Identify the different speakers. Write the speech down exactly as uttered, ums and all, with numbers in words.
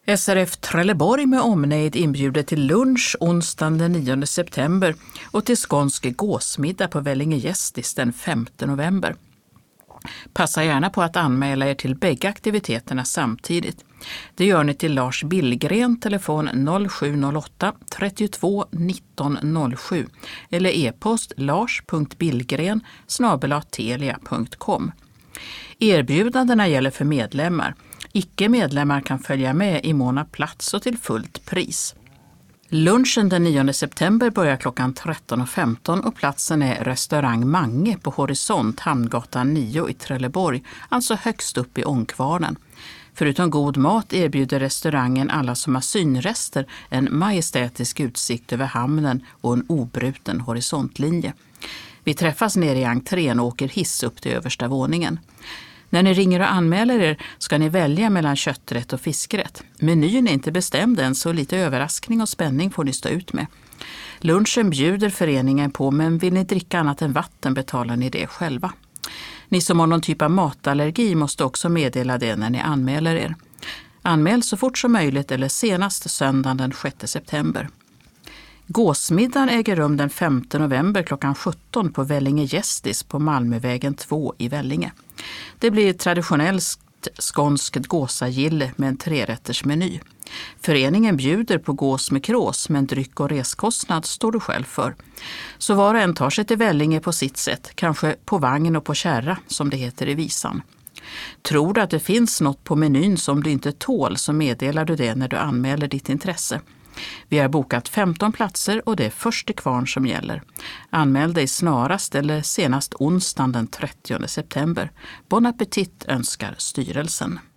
Speaker 1: S R F Trelleborg med omnejd inbjuder till lunch onsdagen den nionde september och till skånsk gåsmiddag på Vellinge Gästis den femte november. Passa gärna på att anmäla er till bägge aktiviteterna samtidigt. Det gör ni till Lars Billgren, telefon noll sju noll åtta trettiotvå nitton noll sju eller e-post lars punkt billgren snabel-a telia punkt com. Erbjudandena gäller för medlemmar. Icke-medlemmar kan följa med i mån av plats och till fullt pris. Lunchen den nionde september börjar klockan tretton och femton och platsen är restaurang Mange på Horisont, Hamngatan nio i Trelleborg, alltså högst upp i ångkvarnen. Förutom god mat erbjuder restaurangen alla som har synrester en majestätisk utsikt över hamnen och en obruten horisontlinje. Vi träffas nere i entrén och åker hiss upp till översta våningen. När ni ringer och anmäler er ska ni välja mellan kötträtt och fiskrätt. Menyn är inte bestämd än, så lite överraskning och spänning får ni stå ut med. Lunchen bjuder föreningen på, men vill ni dricka annat än vatten betalar ni det själva. Ni som har någon typ av matallergi måste också meddela det när ni anmäler er. Anmäl så fort som möjligt eller senast söndagen den sjätte september. Gåsmiddagen äger rum den femte november klockan sjutton på Vellinge Gästis på Malmövägen två i Vellinge. Det blir traditionellt skånskt gåsagille med en trerättersmeny. Föreningen bjuder på gås med krås, men dryck och reskostnad står du själv för. Så var och en tar sig till Vellinge på sitt sätt, kanske på vagn och på kärra som det heter i visan. Tror du att det finns något på menyn som du inte tål, så meddelar du det när du anmäler ditt intresse. Vi har bokat femton platser och det är första kvarn som gäller. Anmäl dig snarast eller senast onsdagen den trettionde september. Bon appetit önskar styrelsen.